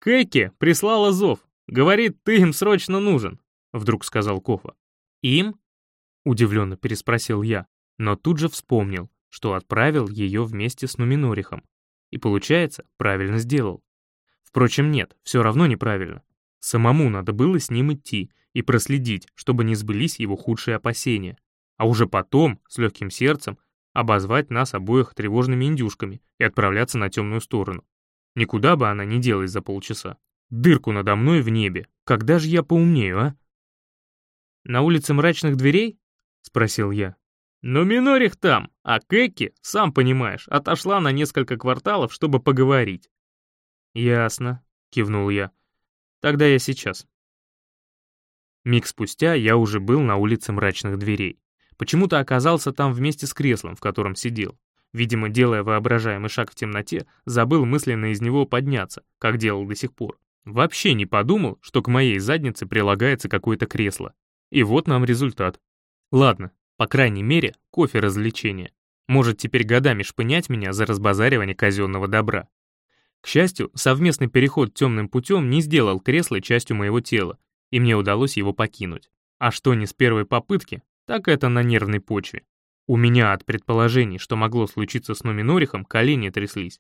Кэки прислала зов. Говорит, ты им срочно нужен», — вдруг сказал Кофа. «Им?» — удивленно переспросил я, но тут же вспомнил, что отправил ее вместе с Нуминорихом. И получается, правильно сделал. Впрочем, нет, все равно неправильно. Самому надо было с ним идти и проследить, чтобы не сбылись его худшие опасения, а уже потом, с легким сердцем, обозвать нас обоих тревожными индюшками и отправляться на темную сторону. Никуда бы она не делась за полчаса. Дырку надо мной в небе. Когда же я поумнею, а? «На улице мрачных дверей?» — спросил я. «Но Минорих там, а Кэки, сам понимаешь, отошла на несколько кварталов, чтобы поговорить». «Ясно», — кивнул я. «Тогда я сейчас». Миг спустя я уже был на улице мрачных дверей. Почему-то оказался там вместе с креслом, в котором сидел. Видимо, делая воображаемый шаг в темноте, забыл мысленно из него подняться, как делал до сих пор. Вообще не подумал, что к моей заднице прилагается какое-то кресло. И вот нам результат. Ладно, по крайней мере, кофе развлечение. Может теперь годами шпынять меня за разбазаривание казенного добра. К счастью, совместный переход темным путем не сделал кресло частью моего тела, и мне удалось его покинуть. А что не с первой попытки, так это на нервной почве. У меня от предположений, что могло случиться с Нуминорихом, колени тряслись.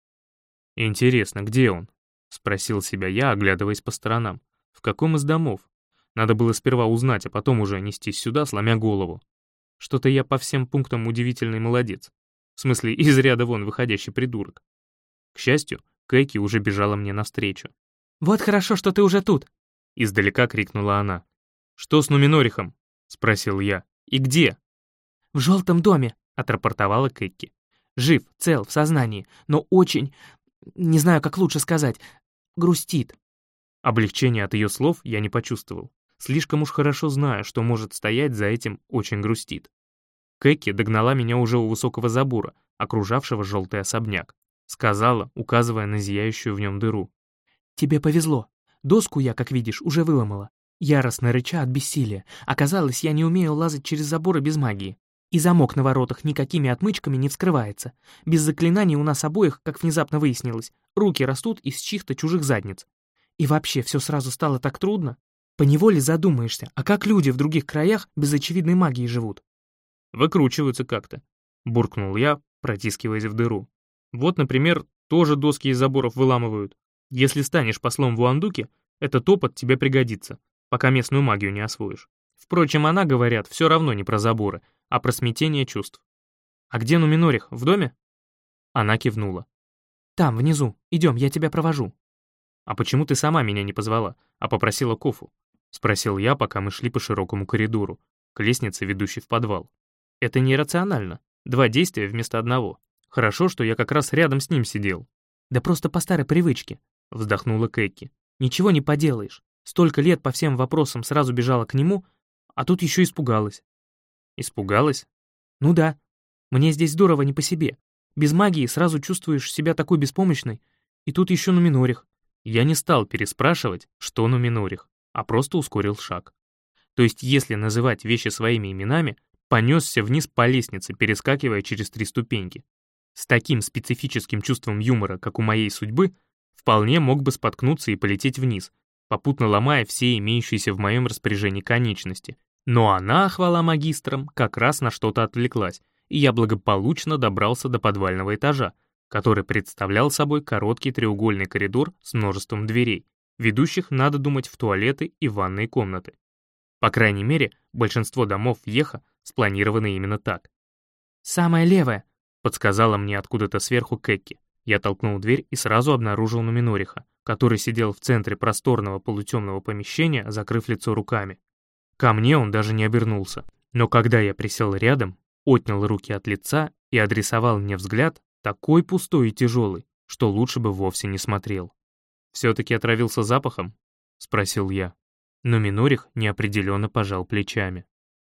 «Интересно, где он?» — спросил себя я, оглядываясь по сторонам. «В каком из домов? Надо было сперва узнать, а потом уже нестись сюда, сломя голову. Что-то я по всем пунктам удивительный молодец. В смысле, из ряда вон выходящий придурок». К счастью, Кэки уже бежала мне навстречу. «Вот хорошо, что ты уже тут!» — издалека крикнула она. «Что с Нуминорихом?» — спросил я. «И где?» «В желтом доме», — отрапортовала Кэки. «Жив, цел, в сознании, но очень, не знаю, как лучше сказать, грустит». Облегчения от ее слов я не почувствовал. Слишком уж хорошо знаю, что может стоять за этим «очень грустит». Кэки догнала меня уже у высокого забора, окружавшего желтый особняк. Сказала, указывая на зияющую в нем дыру. «Тебе повезло. Доску я, как видишь, уже выломала. Яростно рыча от бессилия. Оказалось, я не умею лазать через заборы без магии. И замок на воротах никакими отмычками не вскрывается. Без заклинаний у нас обоих, как внезапно выяснилось, руки растут из чьих-то чужих задниц. И вообще все сразу стало так трудно. Поневоле задумаешься, а как люди в других краях без очевидной магии живут?» «Выкручиваются как-то», — буркнул я, протискиваясь в дыру. «Вот, например, тоже доски из заборов выламывают. Если станешь послом в Уандуке, этот опыт тебе пригодится, пока местную магию не освоишь. Впрочем, она, говорят, все равно не про заборы, а про смятение чувств. А где Нуминорих, в доме?» Она кивнула. «Там, внизу. Идем, я тебя провожу». «А почему ты сама меня не позвала, а попросила Кофу?» — спросил я, пока мы шли по широкому коридору, к лестнице, ведущей в подвал. «Это нерационально. 2 действия вместо одного. Хорошо, что я как раз рядом с ним сидел». «Да просто по старой привычке», — вздохнула Кэки. «Ничего не поделаешь. Столько лет по всем вопросам сразу бежала к нему, а тут еще испугалась». «Испугалась?» «Ну да. Мне здесь здорово не по себе. Без магии сразу чувствуешь себя такой беспомощной. И тут еще Нуминорих». Я не стал переспрашивать, что Нуминорих, а просто ускорил шаг. То есть, если называть вещи своими именами, понесся вниз по лестнице, перескакивая через 3 ступеньки. С таким специфическим чувством юмора, как у моей судьбы, вполне мог бы споткнуться и полететь вниз, попутно ломая все имеющиеся в моем распоряжении конечности. Но она, хвала магистрам, как раз на что-то отвлеклась, и я благополучно добрался до подвального этажа, который представлял собой короткий треугольный коридор с множеством дверей, ведущих, надо думать, в туалеты и ванные комнаты. По крайней мере, большинство домов в Йеха спланированы именно так. «Самая левая», — подсказала мне откуда-то сверху Кэки. Я толкнул дверь и сразу обнаружил Нуминориха, который сидел в центре просторного полутемного помещения, закрыв лицо руками. Ко мне он даже не обернулся, но когда я присел рядом, отнял руки от лица и адресовал мне взгляд, такой пустой и тяжелый, что лучше бы вовсе не смотрел. «Все-таки отравился запахом?» — спросил я. Но Минорих неопределенно пожал плечами.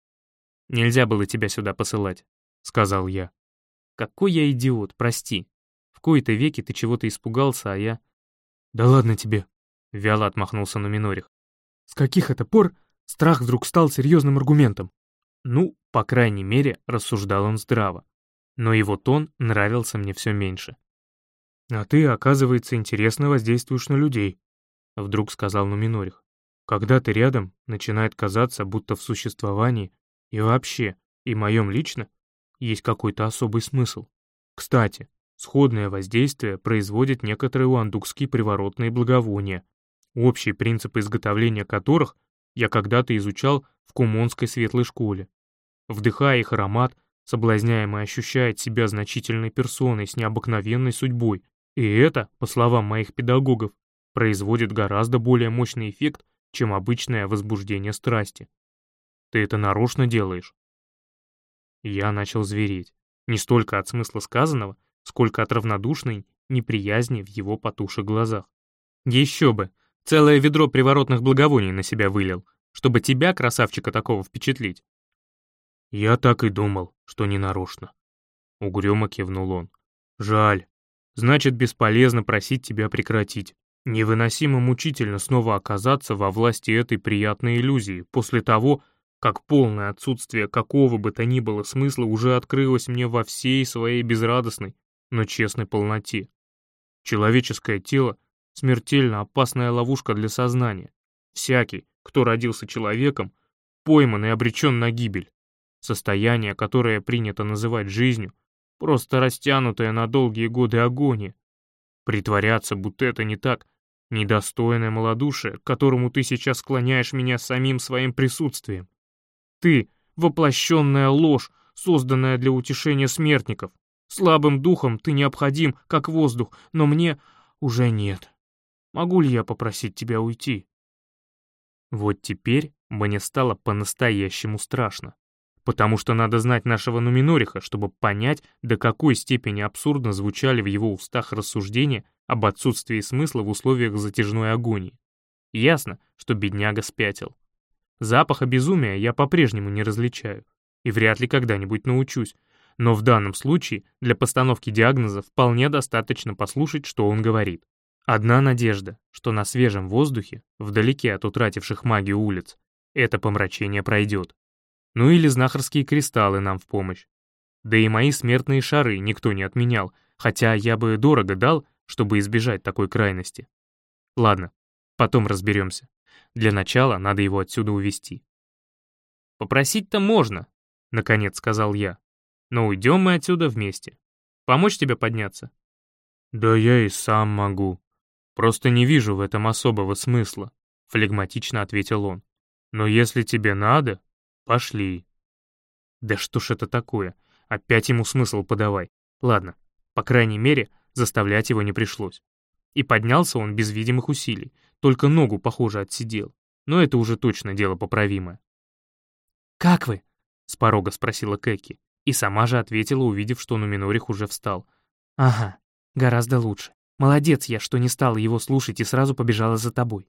«Нельзя было тебя сюда посылать», — сказал я. «Какой я идиот, прости. В кои-то веки ты чего-то испугался, а я...» «Да ладно тебе», — вяло отмахнулся Нуминорих. «С каких это пор страх вдруг стал серьезным аргументом?» Ну, по крайней мере, рассуждал он здраво. Но его тон нравился мне все меньше. «А ты, оказывается, интересно воздействуешь на людей», — вдруг сказал Нуминорих. «Когда ты рядом, начинает казаться, будто в существовании и вообще, и моем лично, есть какой-то особый смысл. Кстати, сходное воздействие производят некоторые уандукские приворотные благовония, общие принципы изготовления которых я когда-то изучал в Кумонской светлой школе. Вдыхая их аромат, соблазняемый ощущает себя значительной персоной с необыкновенной судьбой, и это, по словам моих педагогов, производит гораздо более мощный эффект, чем обычное возбуждение страсти. Ты это нарочно делаешь?» Я начал звереть, не столько от смысла сказанного, сколько от равнодушной неприязни в его потухших глазах. «Еще бы! Целое ведро приворотных благовоний на себя вылил, чтобы тебя, красавчика такого, впечатлить!» «Я так и думал, что не нарочно», — угрюмо кивнул он. «Жаль. Значит, бесполезно просить тебя прекратить. Невыносимо мучительно снова оказаться во власти этой приятной иллюзии после того, как полное отсутствие какого бы то ни было смысла уже открылось мне во всей своей безрадостной, но честной полноте. Человеческое тело — смертельно опасная ловушка для сознания. Всякий, кто родился человеком, пойман и обречен на гибель. Состояние, которое принято называть жизнью, просто растянутое на долгие годы агония. Притворяться, будто это не так, недостойное малодушие, к которому ты сейчас склоняешь меня самим своим присутствием. Ты — воплощенная ложь, созданная для утешения смертников. Слабым духом ты необходим, как воздух, но мне уже нет. Могу ли я попросить тебя уйти?» Вот теперь мне стало по-настоящему страшно, потому что надо знать нашего Нуминориха, чтобы понять, до какой степени абсурдно звучали в его устах рассуждения об отсутствии смысла в условиях затяжной агонии. Ясно, что бедняга спятил. Запаха безумия я по-прежнему не различаю и вряд ли когда-нибудь научусь, но в данном случае для постановки диагноза вполне достаточно послушать, что он говорит. Одна надежда, что на свежем воздухе, вдалеке от утративших магию улиц, это помрачение пройдет. Ну или знахарские кристаллы нам в помощь. Да и мои смертные шары никто не отменял, хотя я бы дорого дал, чтобы избежать такой крайности. Ладно, потом разберемся. Для начала надо его отсюда увезти. «Попросить-то можно», — наконец сказал я. «Но уйдем мы отсюда вместе. Помочь тебе подняться?» «Да я и сам могу. Просто не вижу в этом особого смысла», — флегматично ответил он. «Но если тебе надо, пошли». Да что ж это такое? Опять ему смысл подавай. Ладно, по крайней мере, заставлять его не пришлось. И поднялся он без видимых усилий, только ногу, похоже, отсидел. Но это уже точно дело поправимое. «Как вы?» — с порога спросила Кэки, и сама же ответила, увидев, что Нуминорих уже встал. «Ага, гораздо лучше. Молодец я, что не стала его слушать и сразу побежала за тобой».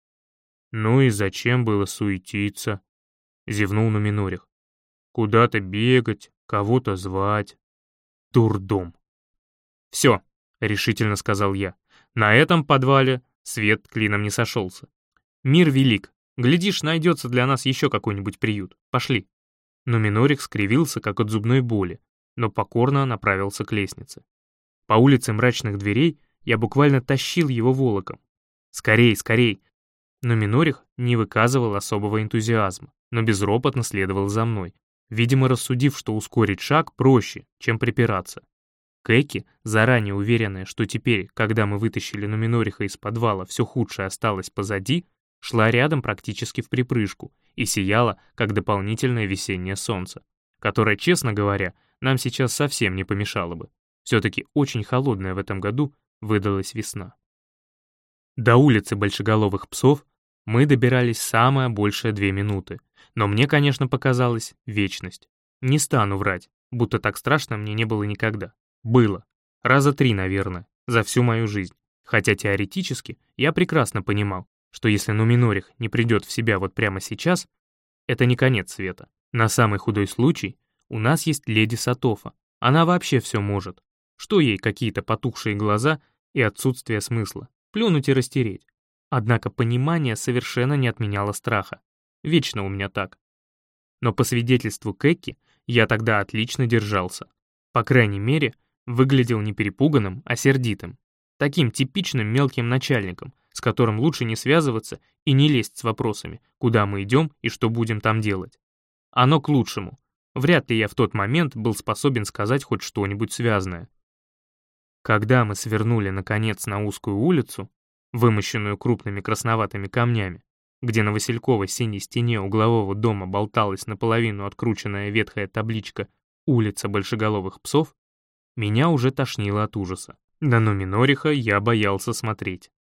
«Ну и зачем было суетиться?» — зевнул Нуминорих. «Куда-то бегать, кого-то звать. Дурдом». «Все», — решительно сказал я. «На этом подвале свет клином не сошелся. Мир велик. Глядишь, найдется для нас еще какой-нибудь приют. Пошли». Нуминорих скривился, как от зубной боли, но покорно направился к лестнице. По улице мрачных дверей я буквально тащил его волоком. «Скорей, скорей!» Нуминорих не выказывал особого энтузиазма, но безропотно следовал за мной, видимо, рассудив, что ускорить шаг проще, чем припираться. Кэки, заранее уверенная, что теперь, когда мы вытащили Нуминориха из подвала, все худшее осталось позади, шла рядом практически в припрыжку и сияла, как дополнительное весеннее солнце, которое, честно говоря, нам сейчас совсем не помешало бы. Все-таки очень холодная в этом году выдалась весна. До улицы большеголовых псов мы добирались самое большее 2 минуты, но мне, конечно, показалось вечность. Не стану врать, будто так страшно мне не было никогда. Было. Раза 3, наверное, за всю мою жизнь. Хотя теоретически я прекрасно понимал, что если Нуминорих не придет в себя вот прямо сейчас, это не конец света. На самый худой случай у нас есть леди Сатофа. Она вообще все может. Что ей какие-то потухшие глаза и отсутствие смысла? Плюнуть и растереть. Однако понимание совершенно не отменяло страха. Вечно у меня так. Но по свидетельству Кэки, я тогда отлично держался. По крайней мере, выглядел не перепуганным, а сердитым. Таким типичным мелким начальником, с с которым лучше не связываться и не лезть с вопросами, куда мы идем и что будем там делать. Оно к лучшему. Вряд ли я в тот момент был способен сказать хоть что-нибудь связанное. Когда мы свернули, наконец, на узкую улицу, вымощенную крупными красноватыми камнями, где на васильковой синей стене углового дома болталась наполовину открученная ветхая табличка «Улица большеголовых псов», меня уже тошнило от ужаса. На Нуминориха я боялся смотреть.